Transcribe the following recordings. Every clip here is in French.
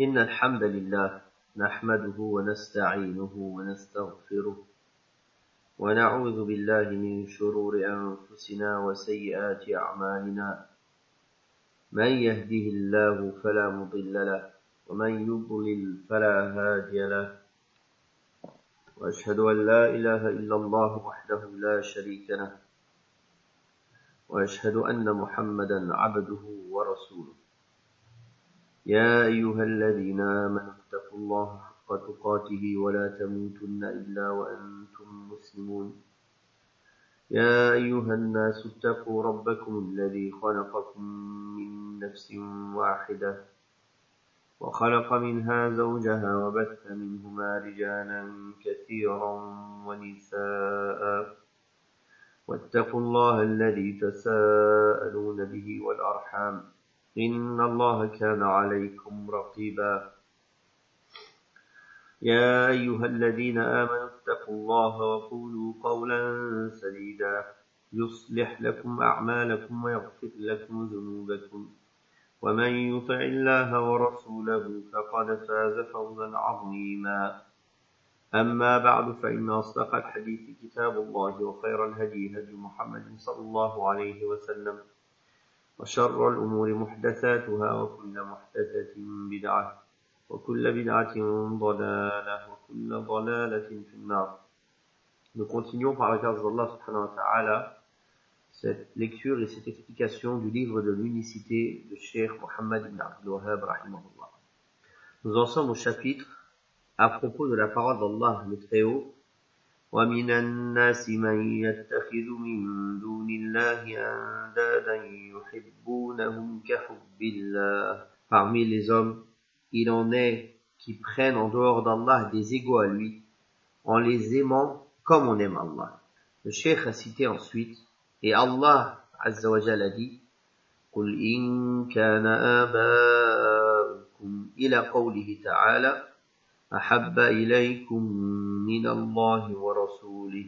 إن الحمد لله نحمده ونستعينه ونستغفره ونعوذ بالله من شرور أنفسنا وسيئات أعمالنا من يهده الله فلا مضل له ومن يضلل فلا هادي له وأشهد أن لا إله إلا الله وحده لا شريك له وأشهد أن محمدا عبده ورسوله يا أيها الذين آمنوا اتقوا الله حق تقاته ولا تموتن إلا وأنتم مسلمون يا أيها الناس اتقوا ربكم الذي خلقكم من نفس واحدة وخلق منها زوجها وبث منهما رجالا كثيرا ونساء واتقوا الله الذي تساءلون به والأرحام إن الله كان عليكم رقيبا يا أيها الذين آمنوا اتقوا الله وقولوا قولا سديدا يصلح لكم أعمالكم ويغفر لكم ذنوبكم ومن يطع الله ورسوله فقد فاز فوزا عظيما أما بعد فإن أصدق الحديث كتاب الله وخير الهدي هدي محمد صلى الله عليه وسلم وشر الأمور محدثاتها وكل محدثة بدعة وكل بدعة ضلالة وكل ضلالة في النار. Nous continuons par la grâce d'Allah subhanahu wa ta'ala cette lecture et cette explication du livre de l'unicité de Cheikh Mohammed ibn Abdul Wahhab rahimahullah. Nous en sommes au chapitre à propos de la parole d'Allah le Très-Haut. وَمِنَ النَّاسِ مَن يَتَّخِذُ مِن دُونِ اللَّهِ أَندَادًا يُحِبُّونَهُمْ كَحُبِّ اللَّهِ. Parmi les hommes, il en est qui prennent en dehors d'Allah des égaux à lui, en les aimant comme on aime Allah. Le cheikh a cité ensuite, et Allah Azza wa Jalla a dit, قُلْ إِن كَانَ آبَاؤُكُمْ إِلَى قَوْلِهِ تَعَالَى أحب إليكم من الله ورسوله.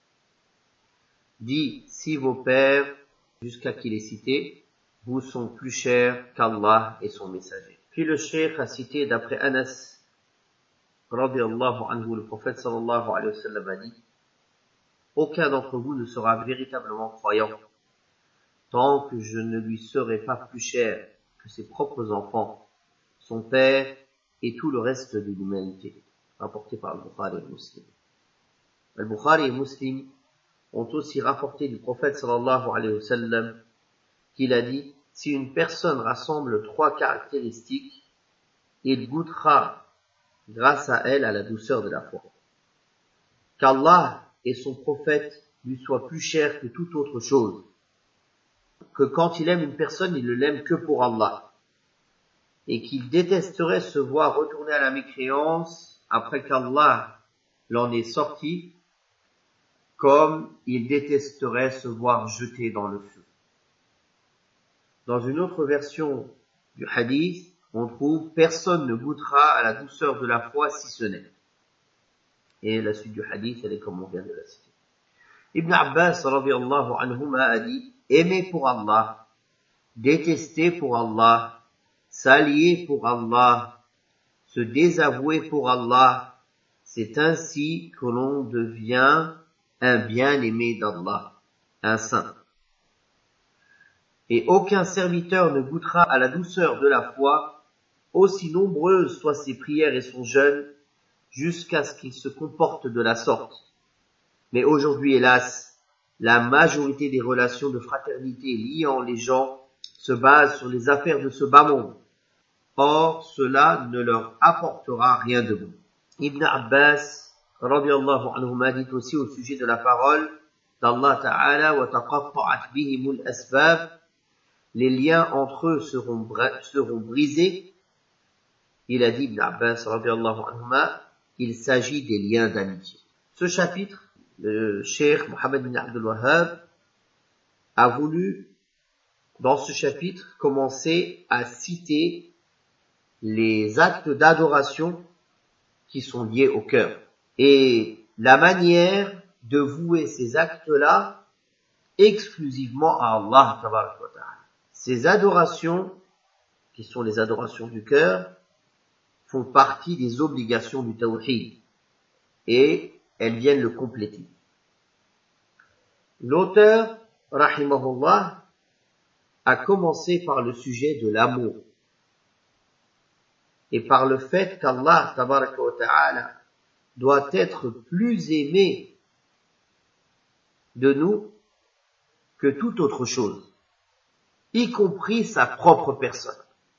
Dit, si vos pères, jusqu'à qu'il est cité, vous sont plus chers qu'Allah et son messager. Puis le cheikh a cité d'après Anas, radiyallahu anhu, le prophète sallallahu alayhi wa sallam a dit, aucun d'entre vous ne sera véritablement croyant tant que je ne lui serai pas plus cher que ses propres enfants, son père et tout le reste de l'humanité, rapporté par Al-Bukhari et Muslim. Al-Bukhari et Muslim ont aussi rapporté du prophète sallallahu alayhi wa sallam qu'il a dit, si une personne rassemble 3 caractéristiques, il goûtera grâce à elle à la douceur de la foi. Qu'Allah et son prophète lui soient plus chers que toute autre chose. Que quand il aime une personne, il ne l'aime que pour Allah. Et qu'il détesterait se voir retourner à la mécréance après qu'Allah l'en ait sorti, comme il détesterait se voir jeté dans le feu. Dans une autre version du hadith, on trouve « Personne ne goûtera à la douceur de la foi si ce n'est ». Et la suite du hadith, elle est comme on vient de la citer. Ibn Abbas radiyallahu anhuma a dit « Aimer pour Allah, détester pour Allah, s'allier pour Allah, se désavouer pour Allah, c'est ainsi que l'on devient un bien-aimé d'Allah, un saint. Et aucun serviteur ne goûtera à la douceur de la foi, aussi nombreuses soient ses prières et son jeûne, jusqu'à ce qu'il se comporte de la sorte. Mais aujourd'hui, hélas, la majorité des relations de fraternité liant les gens se basent sur les affaires de ce bas monde. Or, cela ne leur apportera rien de bon. Ibn Abbas, radiyallahu anhuma, dit aussi au sujet de la parole d'Allah Ta'ala, وَتَقَطَّعَتْ بِهِمُ الْأَسْبَابِ, les liens entre eux seront brisés. Il a dit, Ibn Abbas, radiyallahu anhuma, il s'agit des liens d'amitié. Ce chapitre, le cheikh Mohammed ibn Abdul Wahhab a voulu, dans ce chapitre, commencer à citer les actes d'adoration qui sont liés au cœur et la manière de vouer ces actes-là exclusivement à Allah tabaraka wa ta'ala. Ces adorations, qui sont les adorations du cœur, font partie des obligations du tawhid et elles viennent le compléter. L'auteur, rahimahullah, a commencé par le sujet de l'amour et par le fait qu'Allah tabaraka wa ta'ala doit être plus aimé de nous que toute autre chose, y compris sa propre personne.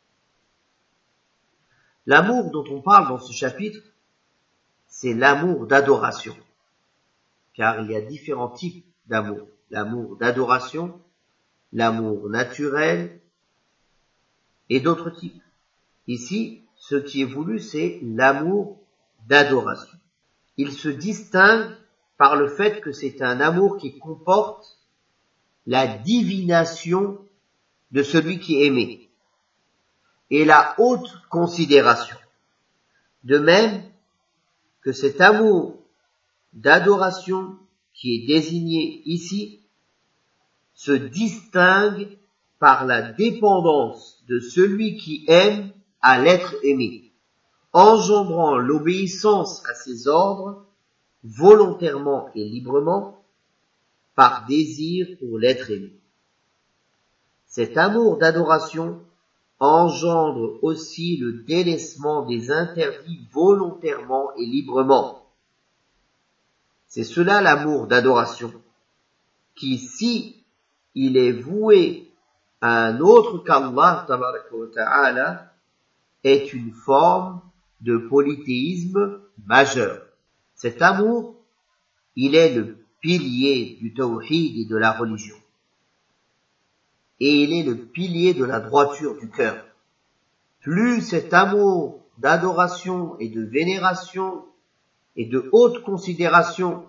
L'amour dont on parle dans ce chapitre, c'est l'amour d'adoration, car il y a différents types d'amour. L'amour d'adoration, l'amour naturel et d'autres types. Ici, ce qui est voulu, c'est l'amour d'adoration. Il se distingue par le fait que c'est un amour qui comporte la divination de celui qui est aimé et la haute considération. De même que cet amour d'adoration qui est désigné ici se distingue par la dépendance de celui qui aime à l'être aimé, engendrant l'obéissance à ses ordres volontairement et librement par désir pour l'être aimé. Cet amour d'adoration engendre aussi le délaissement des interdits volontairement et librement. C'est cela l'amour d'adoration, qui, si il est voué à un autre qu'Allah tabaraka wa ta'ala, est une forme de polythéisme majeur. Cet amour, il est le pilier du tawhid et de la religion. Et il est le pilier de la droiture du cœur. Plus cet amour d'adoration et de vénération et de haute considération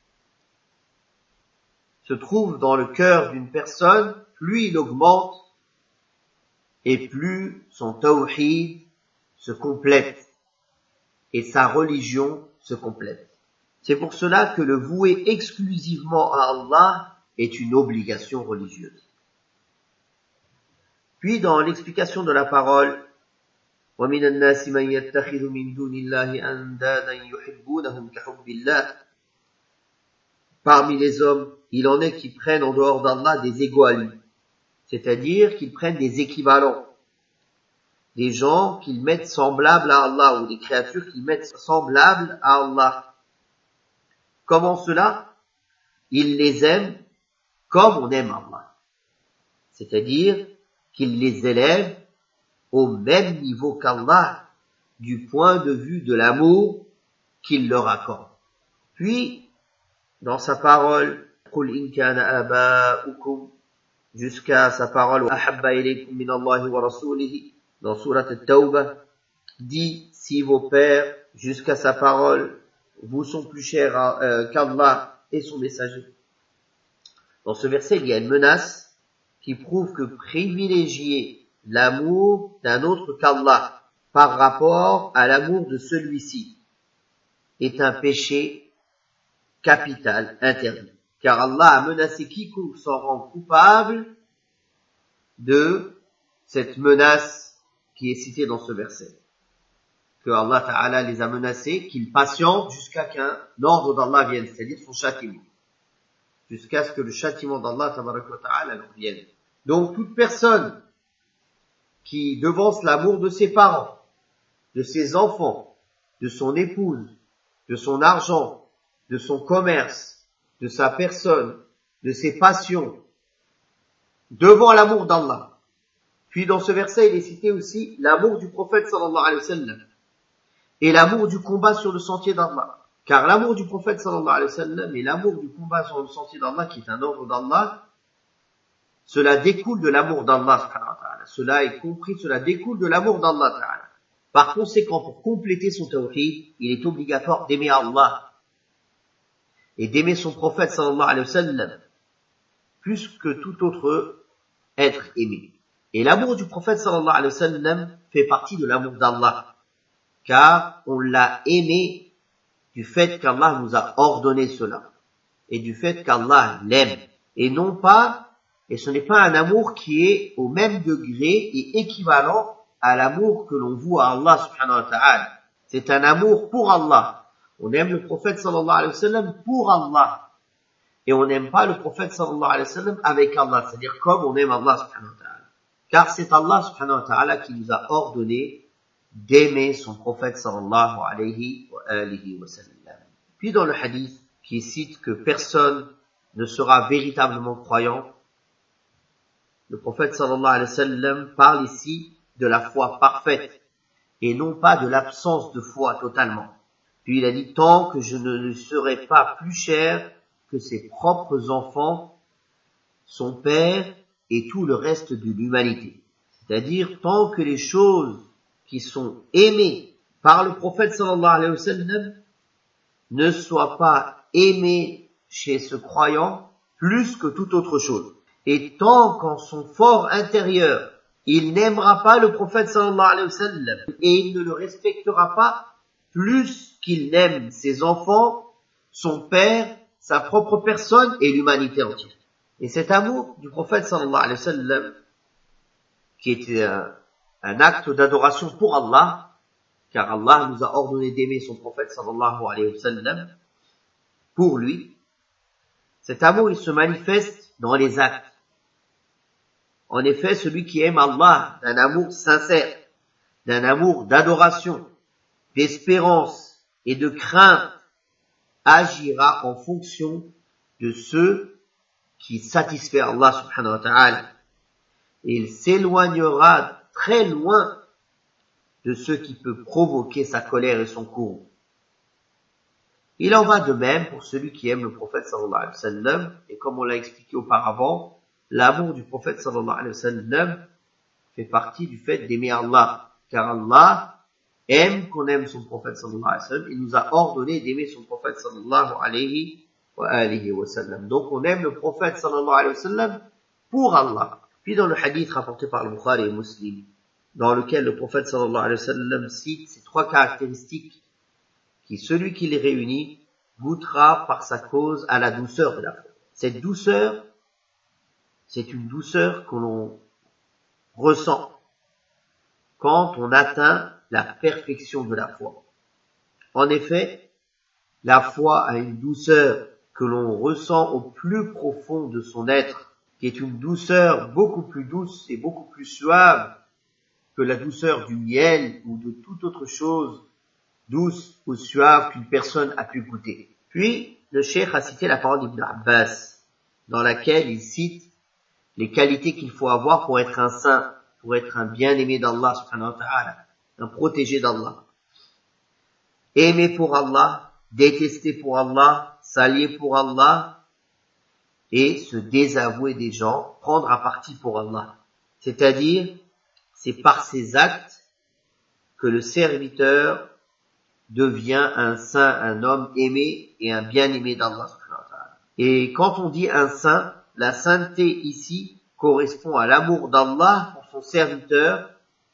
se trouve dans le cœur d'une personne, plus il augmente et plus son tawhid se complète et sa religion se complète. C'est pour cela que le vouer exclusivement à Allah est une obligation religieuse. Puis dans l'explication de la parole, وَمِنَ النَّاسِ مَنْ يَتَّخِذُ مِنْ دُونِ اللَّهِ أَنْدَادًا يُحِبُّونَهُمْ كَحُبِّ اللَّهِ. Parmi les hommes, il en est qui prennent en dehors d'Allah des égaux à lui, c'est-à-dire qu'ils prennent des équivalents, des gens qu'ils mettent semblables à Allah ou des créatures qu'ils mettent semblables à Allah. Comment cela? Ils les aiment comme on aime Allah, c'est-à-dire qu'ils les élèvent au même niveau qu'Allah du point de vue de l'amour qu'il leur accorde. Puis, dans sa parole, قُلْ إِنْ كَانَ آبَاؤُكُمْ, jusqu'à sa parole أَحَبَّ إِلَيْكُمْ مِنَ اللَّهِ وَرَسُولِهِ, dans sourate At-Tawbah, dit si vos pères, jusqu'à sa parole, vous sont plus chers qu'Allah et son messager. Dans ce verset, il y a une menace qui prouve que privilégier l'amour d'un autre qu'Allah par rapport à l'amour de celui-ci est un péché capital, interdit. Car Allah a menacé quiconque s'en rend coupable de cette menace qui est citée dans ce verset. Que Allah Ta'ala les a menacés, qu'ils patientent jusqu'à qu'un ordre d'Allah vienne, c'est-à-dire son châtiment. Jusqu'à ce que le châtiment d'Allah Ta'ala leur vienne. Donc toute personne qui devance l'amour de ses parents, de ses enfants, de son épouse, de son argent, de son commerce, de sa personne, de ses passions, devant l'amour d'Allah. Puis dans ce verset, il est cité aussi l'amour du prophète sallallahu alayhi wa sallam et l'amour du combat sur le sentier d'Allah. Car l'amour du prophète sallallahu alayhi wa sallam et l'amour du combat sur le sentier d'Allah, qui est un ordre d'Allah, cela découle de l'amour d'Allah. Cela est compris, cela découle de l'amour d'Allah. Par conséquent, pour compléter son tawhid, il est obligatoire d'aimer Allah et d'aimer son prophète sallallahu alayhi wa sallam plus que tout autre être aimé. Et l'amour du prophète sallallahu alayhi wa sallam fait partie de l'amour d'Allah, car on l'a aimé du fait qu'Allah nous a ordonné cela et du fait qu'Allah l'aime, et non pas, et ce n'est pas un amour qui est au même degré et équivalent à l'amour que l'on voue à Allah subhanahu wa ta'ala. C'est un amour pour Allah. On aime le prophète sallallahu alayhi wa sallam pour Allah. Et on n'aime pas le prophète sallallahu alayhi wa sallam avec Allah, c'est-à-dire comme on aime Allah subhanahu wa ta'ala. Car c'est Allah subhanahu wa ta'ala qui nous a ordonné d'aimer son prophète sallallahu alayhi wa sallam. Puis dans le hadith qui cite que personne ne sera véritablement croyant, le prophète sallallahu alayhi wa sallam parle ici de la foi parfaite et non pas de l'absence de foi totalement. Puis il a dit, tant que je ne lui serai pas plus cher que ses propres enfants, son père et tout le reste de l'humanité. C'est-à-dire, tant que les choses qui sont aimées par le prophète sallallahu alayhi wa sallam ne soient pas aimées chez ce croyant plus que toute autre chose. Et tant qu'en son fort intérieur, il n'aimera pas le prophète sallallahu alayhi wa sallam et il ne le respectera pas plus qu'il n'aime ses enfants, son père, sa propre personne et l'humanité entière. Et cet amour du prophète sallallahu alayhi wa sallam, qui était un acte d'adoration pour Allah, car Allah nous a ordonné d'aimer son prophète sallallahu alayhi wa sallam pour lui, cet amour il se manifeste dans les actes. En effet, celui qui aime Allah d'un amour sincère, d'un amour d'adoration, d'espérance et de crainte, agira en fonction de ceux qui satisfait Allah subhanahu wa ta'ala. Et il s'éloignera très loin de ce qui peut provoquer sa colère et son courroux. Il en va de même pour celui qui aime le prophète sallallahu alayhi wa sallam, et comme on l'a expliqué auparavant, l'amour du prophète sallallahu alayhi wa sallam fait partie du fait d'aimer Allah, car Allah aime qu'on aime son prophète sallallahu alayhi wa sallam, il nous a ordonné d'aimer son prophète sallallahu alayhi wa sallam. Donc on aime le prophète sallallahu alayhi wa sallam pour Allah. Puis dans le hadith rapporté par le Bukhari et Muslim, dans lequel le prophète sallallahu alayhi wa sallam cite ces trois caractéristiques qui, celui qui les réunit, goûtera par sa cause à la douceur de la foi. Cette douceur, c'est une douceur que l'on ressent quand on atteint la perfection de la foi. En effet, la foi a une douceur que l'on ressent au plus profond de son être, qui est une douceur beaucoup plus douce et beaucoup plus suave que la douceur du miel ou de toute autre chose douce ou suave qu'une personne a pu goûter. Puis, le cheikh a cité la parole d'Ibn Abbas, dans laquelle il cite les qualités qu'il faut avoir pour être un saint, pour être un bien-aimé d'Allah subhanahu wa ta'ala, un protégé d'Allah. Aimer pour Allah, détester pour Allah, s'allier pour Allah, et se désavouer des gens, prendre à partie pour Allah. C'est-à-dire, c'est par ses actes que le serviteur devient un saint, un homme aimé et un bien-aimé d'Allah. Et quand on dit un saint, la sainteté ici correspond à l'amour d'Allah pour son serviteur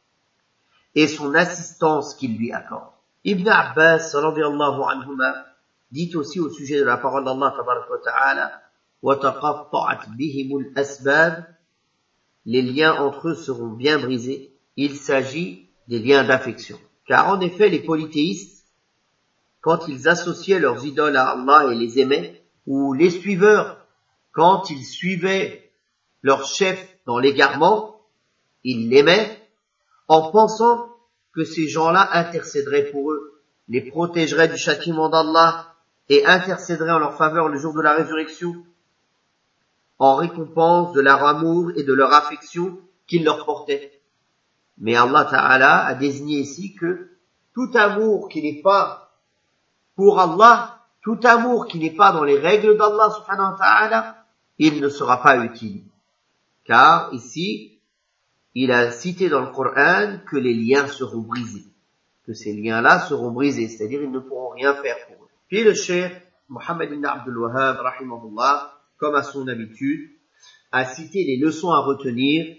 et son assistance qu'il lui accorde. Ibn Abbas, radiyallahu anhuma, dit aussi au sujet de la parole d'Allah, tabaraka wa ta'ala, وَتَقَطَّعَتْ بِهِمُ الْأَسْبَابِ, les liens entre eux seront bien brisés. Il s'agit des liens d'affection. Car en effet, les polythéistes, quand ils associaient leurs idoles à Allah et les aimaient, ou les suiveurs, quand ils suivaient leur chef dans l'égarement, ils l'aimaient, en pensant que ces gens-là intercéderaient pour eux, les protégeraient du châtiment d'Allah et intercéderaient en leur faveur le jour de la résurrection, en récompense de leur amour et de leur affection qu'ils leur portaient. Mais Allah Ta'ala a désigné ici que tout amour qui n'est pas pour Allah, tout amour qui n'est pas dans les règles d'Allah Subhanahu wa Ta'ala, il ne sera pas utile. Car ici, il a cité dans le Coran que les liens seront brisés, que ces liens-là seront brisés, c'est-à-dire ils ne pourront rien faire pour eux. Puis le cheikh Mohammed ibn Abdul Wahhab, rahimahullah, comme à son habitude, a cité les leçons à retenir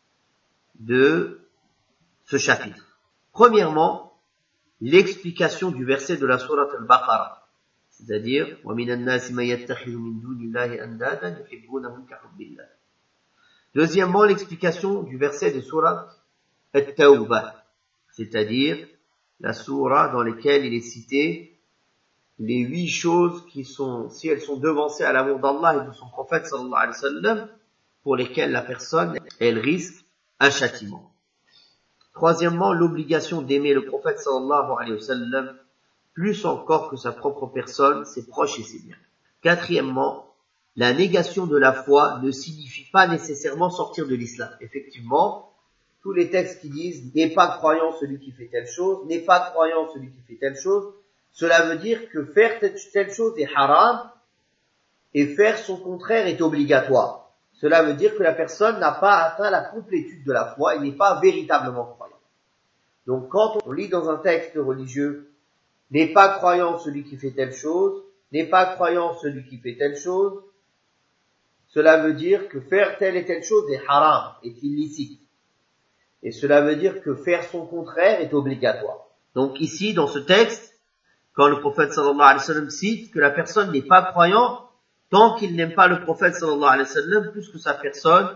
de ce chapitre. Premièrement, l'explication du verset de la sourate al-Baqarah, c'est-à-dire وَمِنَ النَّاسِ مَن يَتَّخِذُ مِن دُونِ اللَّهِ أَندَادًا يُحِبُّونَهُمْ كَحُبِّ اللَّهِ. Deuxièmement, l'explication du verset de sourate At-Tawbah, c'est-à-dire la sourate dans laquelle il est cité les 8 choses qui sont, si elles sont devancées à l'amour d'Allah et de son prophète sallallahu alayhi wa sallam, pour lesquelles la personne, elle risque un châtiment. Troisièmement, l'obligation d'aimer le prophète sallallahu alayhi wa sallam plus encore que sa propre personne, ses proches et ses biens. Quatrièmement, la négation de la foi ne signifie pas nécessairement sortir de l'islam. Effectivement, tous les textes qui disent « n'est pas croyant celui qui fait telle chose »,« n'est pas croyant celui qui fait telle chose », cela veut dire que faire telle chose est haram et faire son contraire est obligatoire. Cela veut dire que la personne n'a pas atteint la complétude de la foi et n'est pas véritablement croyant. Donc quand on lit dans un texte religieux « n'est pas croyant celui qui fait telle chose »,« n'est pas croyant celui qui fait telle chose », cela veut dire que faire telle et telle chose est haram, est illicite. Et cela veut dire que faire son contraire est obligatoire. Donc ici, dans ce texte, quand le prophète sallallahu alayhi wa sallam cite que la personne n'est pas croyant tant qu'il n'aime pas le prophète sallallahu alayhi wa sallam plus que sa personne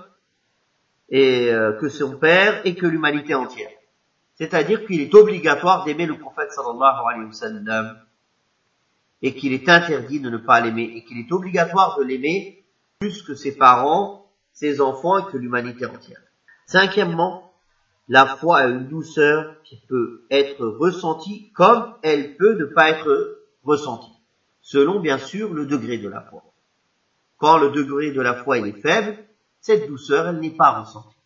et que son père et que l'humanité entière. C'est-à-dire qu'il est obligatoire d'aimer le prophète sallallahu alayhi wa sallam et qu'il est interdit de ne pas l'aimer et qu'il est obligatoire de l'aimer plus que ses parents, ses enfants et que l'humanité entière. Cinquièmement, la foi a une douceur qui peut être ressentie comme elle peut ne pas être ressentie, selon bien sûr le degré de la foi. Quand le degré de la foi est faible, cette douceur elle n'est pas ressentie.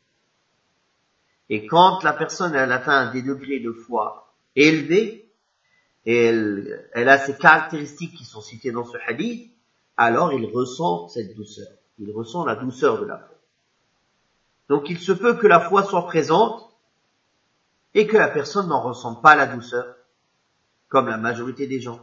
Et quand la personne elle atteint des degrés de foi élevés, et elle a ces caractéristiques qui sont citées dans ce hadith, alors il ressent cette douceur. Il ressent la douceur de la foi. Donc il se peut que la foi soit présente et que la personne n'en ressente pas la douceur, comme la majorité des gens.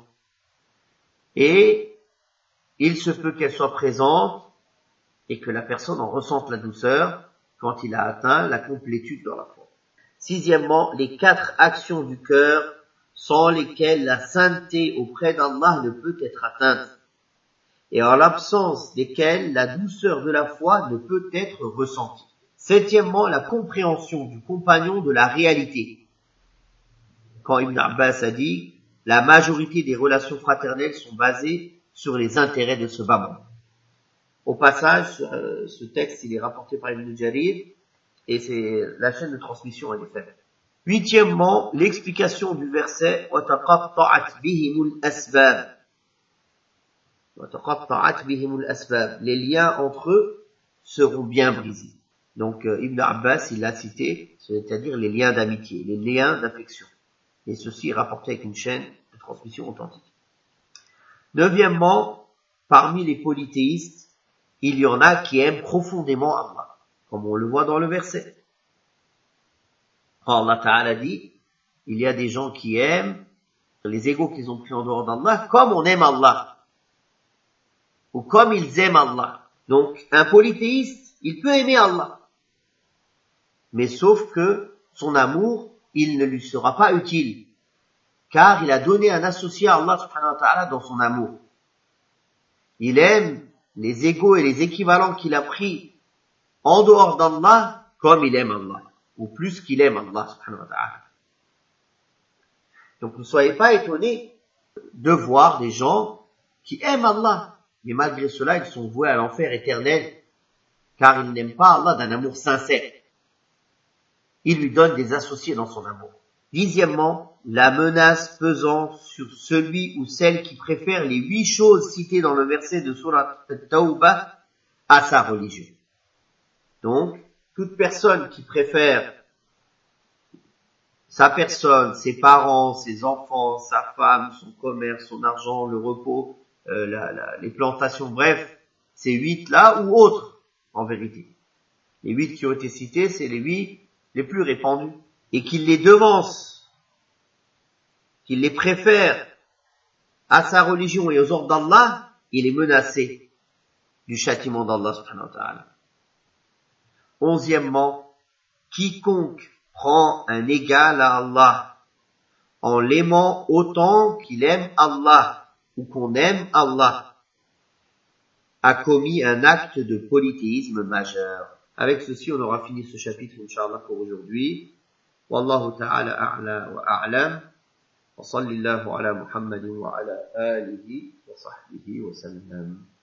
Et il se peut qu'elle soit présente et que la personne en ressente la douceur quand il a atteint la complétude dans la foi. Sixièmement, les 4 actions du cœur sans lesquelles la sainteté auprès d'Allah ne peut être atteinte et en l'absence desquelles la douceur de la foi ne peut être ressentie. Septièmement, la compréhension du compagnon de la réalité. Quand Ibn Abbas a dit, la majorité des relations fraternelles sont basées sur les intérêts de ce bas monde. Au passage, ce texte, il est rapporté par Ibn Jarir, et c'est la chaîne de transmission, elle est faible. Huitièmement, l'explication du verset, وَتَقَطَّعَتْ بِهِمُ الْأَسْبَابِ. وَتَقَطَّعَتْ بِهِمُ الْأَسْبَابِ. Les liens entre eux seront bien brisés. Donc Ibn Abbas, il l'a cité, c'est-à-dire les liens d'amitié, les liens d'affection. Et ceci est rapporté avec une chaîne de transmission authentique. Neuvièmement, parmi les polythéistes, il y en a qui aiment profondément Allah, comme on le voit dans le verset. Allah Ta'ala dit, il y a des gens qui aiment les égos qu'ils ont pris en dehors d'Allah, comme on aime Allah, ou comme ils aiment Allah. Donc, un polythéiste, il peut aimer Allah, mais sauf que son amour, il ne lui sera pas utile, car il a donné un associé à Allah subhanahu wa ta'ala dans son amour. Il aime les égaux et les équivalents qu'il a pris en dehors d'Allah comme il aime Allah, ou plus qu'il aime Allah subhanahu wa ta'ala. Donc ne soyez pas étonnés de voir des gens qui aiment Allah, mais malgré cela ils sont voués à l'enfer éternel, car ils n'aiment pas Allah d'un amour sincère. Il lui donne des associés dans son amour. Dixièmement, la menace pesant sur celui ou celle qui préfère les 8 choses citées dans le verset de Surat At-Tawbah à sa religion. Donc, toute personne qui préfère sa personne, ses parents, ses enfants, sa femme, son commerce, son argent, le repos, les plantations, bref, ces 8 là ou autres, en vérité. Les 8 qui ont été cités, c'est les 8 les plus répandus, et qu'il les devance, qu'il les préfère à sa religion et aux ordres d'Allah, il est menacé du châtiment d'Allah subhanahu wa ta'ala. 11e, quiconque prend un égal à Allah en l'aimant autant qu'il aime Allah ou qu'on aime Allah a commis un acte de polythéisme majeur. Avec ceci, on aura fini ce chapitre, Inch'Allah, pour aujourd'hui. والله تعالى أعلى وأعلم وصلى الله على محمد وعلى آله وصحبه وسلم